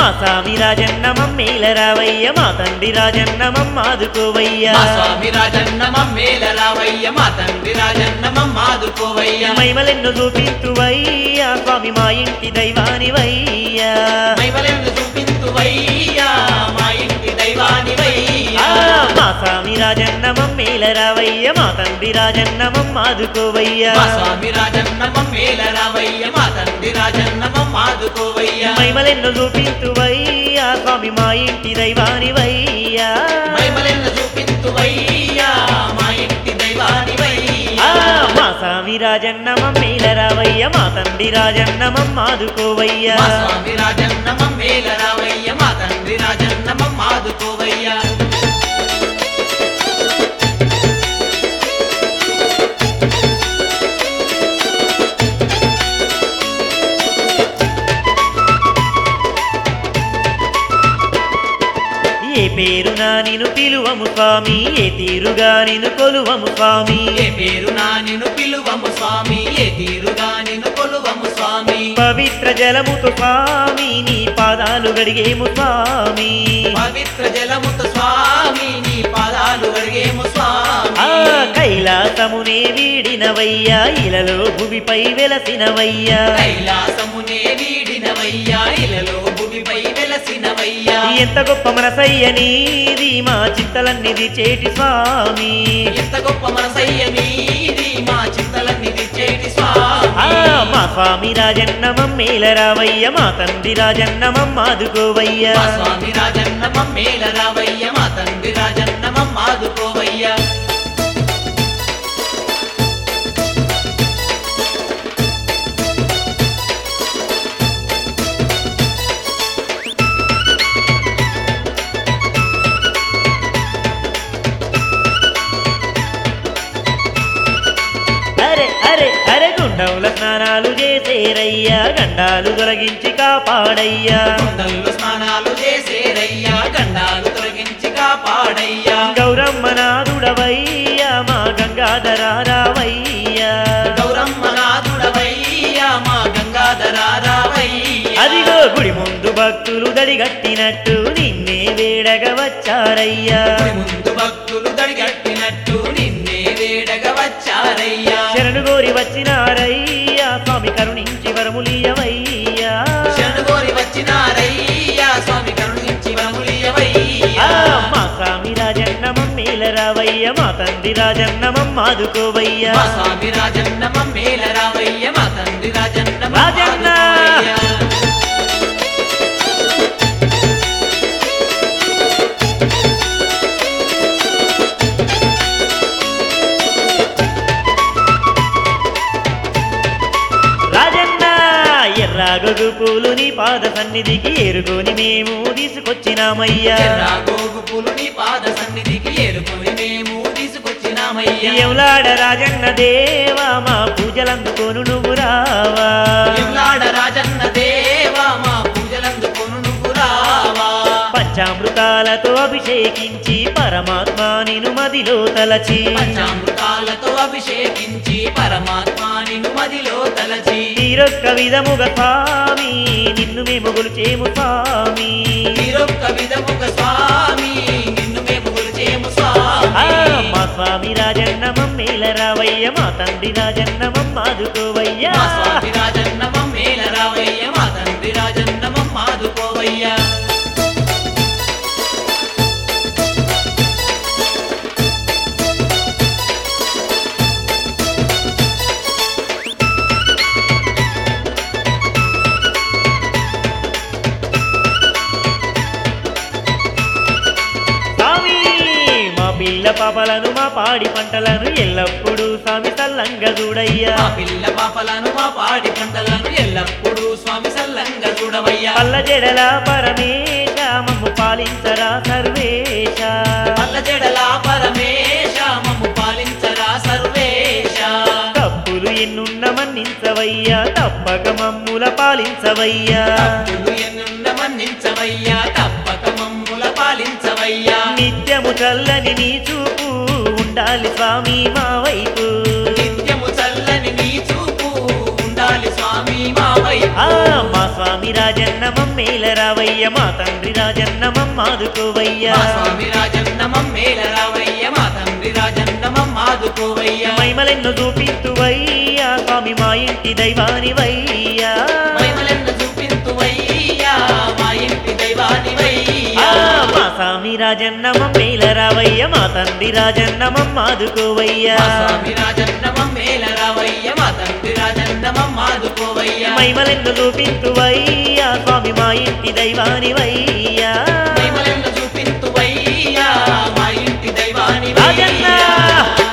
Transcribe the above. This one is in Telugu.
మా స్వామి రాజన్న మమ్మేల రావయ్య మా తండ్రి రాజన్న మమ్మాదుకోవయ్య మా స్వామి రాజన్న మమ్మేల రావయ్య మా తండ్రి రాజన్న మమ్మాదుకోవయ్య మైమలెన్ను చూపింతువయ్యా స్వామి మా ఇంటి దైవానివయ్యా మైమలెన్ను చూపింతువయ్యా మా ఇంటి దైవానివయ్యా మా స్వామి రాజన్న మమ్మేల రావయ్య మా తండ్రి రాజన్న మమ్మాదుకోవయ్య మా స్వామి రాజన్న మమ్మేల రావయ్య మా తండ్రి రాజన్న మమ్మాదుకోవయ్య మైమలెన్ను చూపింతువయ్యా స్వామి మా ఇంటి దైవానివయ్యా మైమలెన్ను చూపింతువయ్యా మా ఇంటి దైవానివయ్యా మా స్వామి రాజన్న మమ్మేల రావయ్య మా తండ్రి రాజన్న మమ్మాదుకోవయ్య మా స్వామి రాజన్న మమ్మేల రావయ్య మా తండ్రి రాజన్న మమ్మాదుకోవయ్య ఏ పేరునా నిను పిలువము స్వామి ఏ తీరుగా నిను కొలువము స్వామి ఏ పేరునా నిన్ను పిలువము స్వామి ఏ తీరుగా నిన్ను కొలువము స్వామి పవిత్ర జలముతో స్వామి నీ పాదాలు గడిగేము స్వామి పవిత్ర జలముతో స్వామి నీ పాదాలు అడిగేము స్వామి కైలాసమునే వీడినవయ్యా ఇలలో భువిపై వెలసినవయ్యా కైలాసమునే వీడినవయ్యా ఇలలో భూమిపై వెలసినవయ్యా ఎంత గొప్ప మనసయ్య నీది మా చింతలన్నిది చేటి స్వామి ఎంత గొప్ప మనసయ్య నీది మా చింతలన్నీ తెచ్చేటి స్వామి మా స్వామి రాజన్న మమ్మేల రావయ్య మా తండ్రి రాజన్న మమ్మాదుకోవయ్య మా స్వామి రాజన్న మమ్మేల రావయ్య మా తండ్రి రాజన్న మమ్మాదుకోవయ్య అరే అరే అరే గుండవుల స్నానాలు చేసేరయ్యా గండాలు తొలగించి కాపాడయ్యా కొండల్లో స్నానాలు చేసేరయ్యా గండాలు తొలగించి కాపాడయ్యా గౌరమ్మ నాదుడవయ్యా మా గంగాధర రావయ్యా గౌరమ్మ నాథుడవయ్యా మా గంగాధర రావయ్యా అదిగో గుడి ముందు భక్తులు దడిగట్టినట్టు నిన్నే వేడగ వచ్చారయ్యా గుడి ముందు భక్తులు దడిగట్టినట్టు నిన్నే వేడగా వచ్చారయ్యా శరణు గోరి వచ్చినారయ్యా స్వామి కరుణించి వరములియవయ్యా శరణుగోరి వచ్చినారయ్యా స్వామి కరుణించి వరములియవయ్యా మా స్వామి రాజన్న మమ్మేల రావయ్య మా తండ్రి రాజన్న మమ్మాదుకోవయ్యా మా స్వామి రాజన్న మమ్మేల రావయ్య మా తండ్రి రాజన్న రాజన్న! మమ్మాదుకోవయ్యా. రాజన్న ఎర్రాగొగు పూలు నీ పాద సన్నిధికి ఏరుకొని మేము తీసుకొచ్చినామయ్యా ఎర్ర గోగు పూలు నీ పాద సన్నిధికి ఏరుకొని మేము తీసుకొచ్చినామయ్యా ఎవలాడ రాజన్న దేవా మా పూజలందుకోను నువ్వు రావా ఎల్లాడ రాజన్న దేవా మా పూజలందుకొను నువ్వు రావా పంచామృతాలతో అభిషేకించి పరమాత్మ నిను మదిలో తలచి పంచామృతాలతో అభిషేకించి పరమాత్మ నిన్ను మదిలో తలచి తీరొక్క విధముగా స్వామి నిన్ను మేము గొలిచేము స్వామి మీరొక్క విధముగ స్వామి నిన్ను మేము కొలిచేము స్వామి మా స్వామి రాజన్న మమ్మేల రావయ్య మా తండ్రి రాజన్న మమ్మాదుకోవయ్యా మా స్వామి రాజన్న మమ్మేల రావయ్య మా తండ్రి రాజన్న మమ్మాదుకోవయ్యా స్వామి మా పిల్ల పాపలను మా పాడి పంటలను ఎల్లప్పుడూ స్వామి సల్లంగా చూడయ్యా మా పిల్ల పాపలను మా పాడి పంటలను ఎల్లప్పుడూ స్వామి సల్లంగా చూడవయ్యా పల్ల జడల పరమేశ మమ్ము పాలించరా సర్వేశ పల్ల జడల పరమేశ మమ్ము పాలించరా సర్వేశ తప్పులు ఎన్నున్న మన్నించవయ్యా తప్పక మమ్ముల పాలించవయ్యా తప్పులు ఎన్నున్న మన్నించవయ్యా తప్పక మమ్ముల పాలించవయ్యా నిత్యము చల్లని నీ చూపు ఉండాలి స్వామి మా వైపు నిత్యము చల్లని నీ చూపు ఉండాలి స్వామి మా వైపు మా స్వామి స్వామి రాజన్న మమ్మేల రావయ్య మా తండ్రి రాజన్న మమ్మాదుకోవయ్యా మా స్వామి రాజన్న మమ్మేల రావయ్య మా తండ్రి రాజన్న మమ్మాదుకోవయ్యా మైమలెన్ను చూపింతువయ్యా స్వామి మా ఇంటి దైవానివయ్యా మహిమలెన్న చూపింతువయ్యా మా ఇంటి దైవానివయ్యా మా స్వామి రాజన్న మమ్మేల రావయ్య మా తండ్రి రాజన్న మమ్మాదుకోవయ్యా మా స్వామి రాజన్న మమ్మేల రావయ్య మా తండ్రి రాజన్న మమ్మాదుకోవయ్యా మైమలెన్ను చూపింతువయ్యా స్వామి మా ఇంటి దైవానివయ్యా మహిమలెన్న చూపింతువయ్యా మా ఇంటి దైవానివయ్యా రాజన్న